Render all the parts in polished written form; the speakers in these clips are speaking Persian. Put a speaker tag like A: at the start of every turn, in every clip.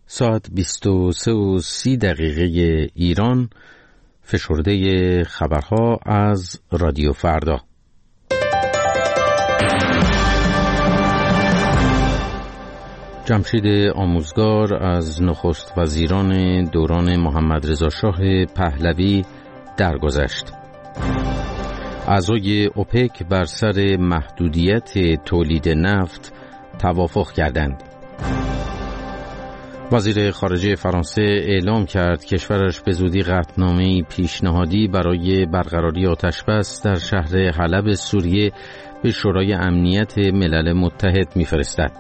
A: ساعت 23:30 ایران، فشرده خبرها از رادیو فردا. جمشید آموزگار از نخست وزیران دوران محمد رضا شاه پهلوی درگذشت. اعضای اوپک بر سر محدودیت تولید نفت توافق کردند. وزیر خارجه فرانسه اعلام کرد کشورش به زودی قطعنامه‌ای پیشنهادی برای برقراری آتش‌بس در شهر حلب سوریه به شورای امنیت ملل متحد می‌فرستد.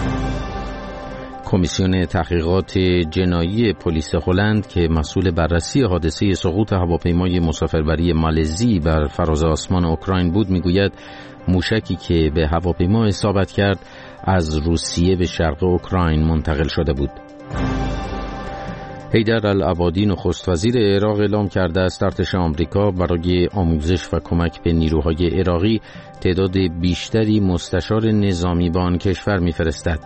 A: کمیسیون تحقیقات جنایی پلیس هلند که مسئول بررسی حادثه سقوط هواپیمای مسافربری مالزی بر فراز آسمان اوکراین بود میگوید موشکی که به هواپیما اصابت کرد از روسیه به شرق اوکراین منتقل شده بود. حیدر العبادی نخست وزیر عراق اعلام کرده است ارتش آمریکا برای آموزش و کمک به نیروهای عراقی تعداد بیشتری مستشار نظامی به آن کشور می‌فرستد.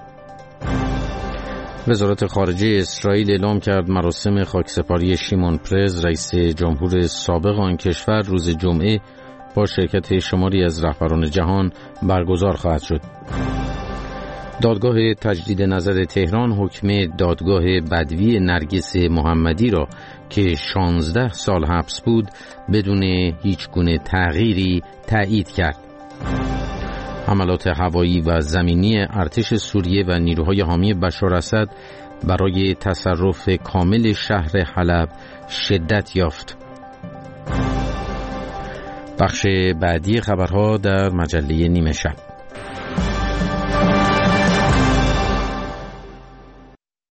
A: وزارت خارجه اسرائیل اعلام کرد مراسم خاکسپاری شیمون پرز رئیس جمهور سابق آن کشور روز جمعه با شرکت شماری از رهبران جهان برگزار خواهد شد. دادگاه تجدید نظر تهران حکم دادگاه بدوی نرگس محمدی را که 16 سال حبس بود بدون هیچ گونه تغییری تایید کرد. حملات هوایی و زمینی ارتش سوریه و نیروهای حامی بشار اسد برای تصرف کامل شهر حلب شدت یافت. بخش بعدی خبرها در مجله نیمه شب.